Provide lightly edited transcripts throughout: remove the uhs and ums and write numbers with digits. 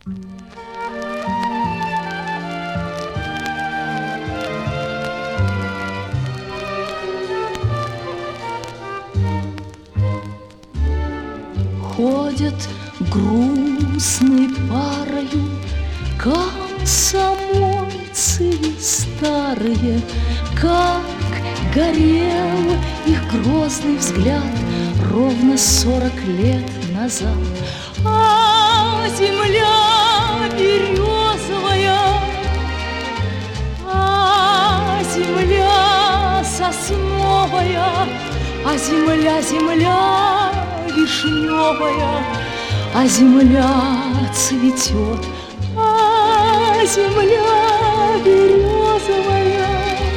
Ходят грустной парою комсомольцы старые, как горел их грозный взгляд ровно 40 лет назад. А земля березовая, а земля сосновая, а земля, земля вишневая, а земля цветет, а земля березовая,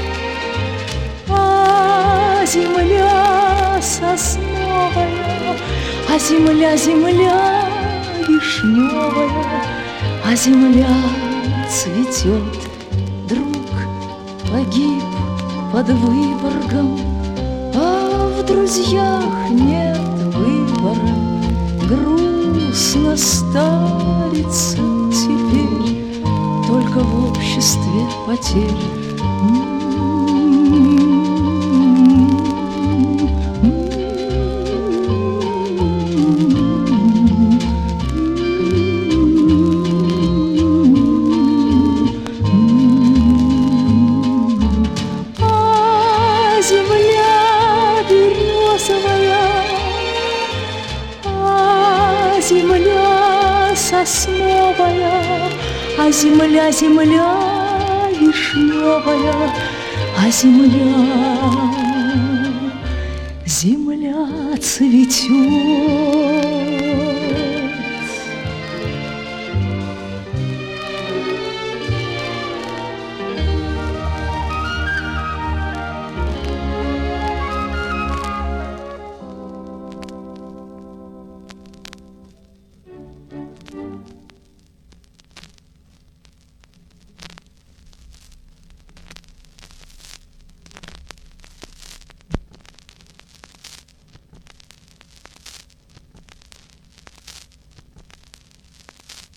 а земля сосновая, а земля, земля вишневая, а земля цветет. Друг погиб под Выборгом, а в друзьях нет выбора. Грустно стариться теперь только в обществе потерь. А земля березовая, а земля сосновая, а земля, земля вишневая, а земля, земля цветет.